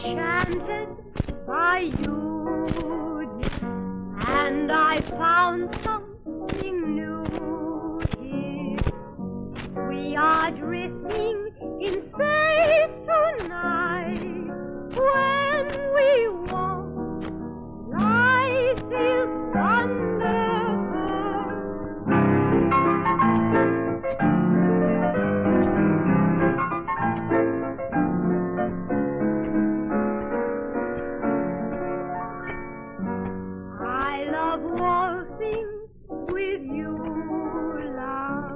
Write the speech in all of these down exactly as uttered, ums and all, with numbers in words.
enchanted by you, and I found something new here. We are drifting in space tonight. When we walk, life is wonderful. I love waltzing with you, love.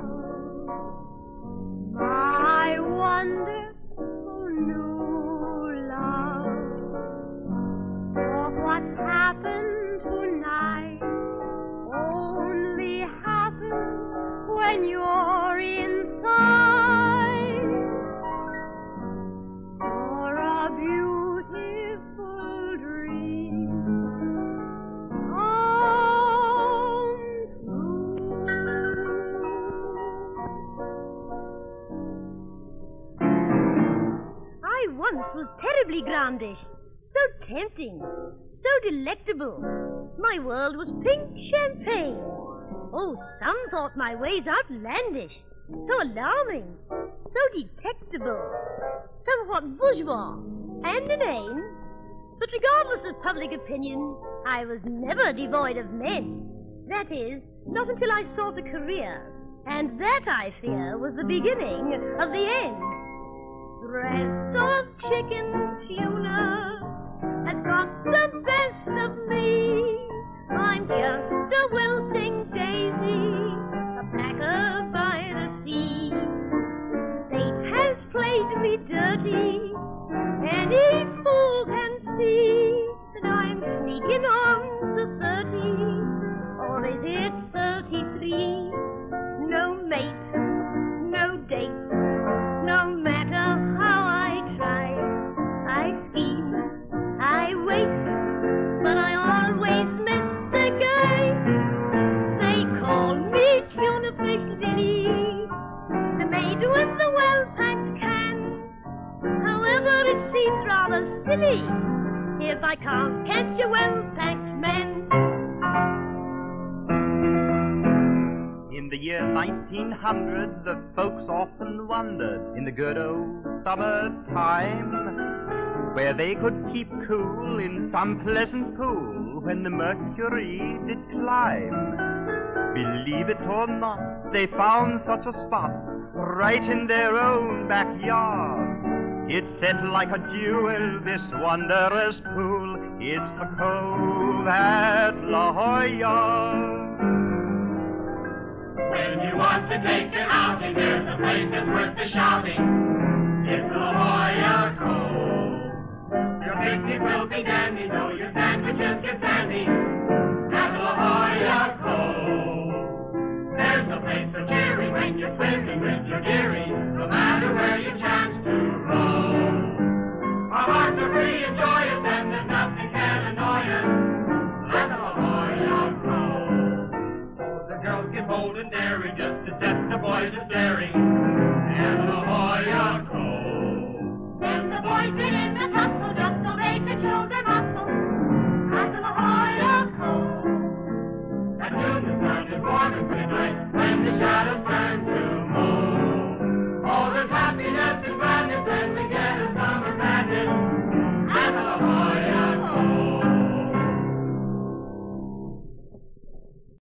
My wonderful new love. For what's happened tonight only happens when you're inside. For a beautiful dream come true. I once was terribly grandish, so tempting, so delectable. My world was pink champagne. Oh, some thought my ways outlandish, so alarming, so detectable, somewhat bourgeois and inane. But regardless of public opinion, I was never devoid of men. That is, not until I sought a career, and that, I fear, was the beginning of the end. Breast of chicken tuna has got the best of me. I'm just a wilting daisy, a packer by the sea. Fate has played me dirty. Any fool can see that I'm sneaking on to thirty, or is it thirty-three? No mate, no date, no matter how I try. I scheme, I wait, but I always miss the guy. They call me tuna fish Lily, the maid with the well-packed can. However, it seems rather silly if I can't catch a well-packed man. In the year nineteen hundred, the folks often wondered, in the good old summer time, where they could keep cool in some pleasant pool when the mercury did climb. Believe it or not, they found such a spot right in their own backyard. It's set like a jewel, this wondrous pool. It's the Cove at La Jolla. When you want to take an outing, there's a place that's worth the shouting. It's La Jolla Cove. Your picnic will be dandy, though your sandwiches get sandy at La Jolla Cove. There's a place so cheery when you're swimming with your dearie.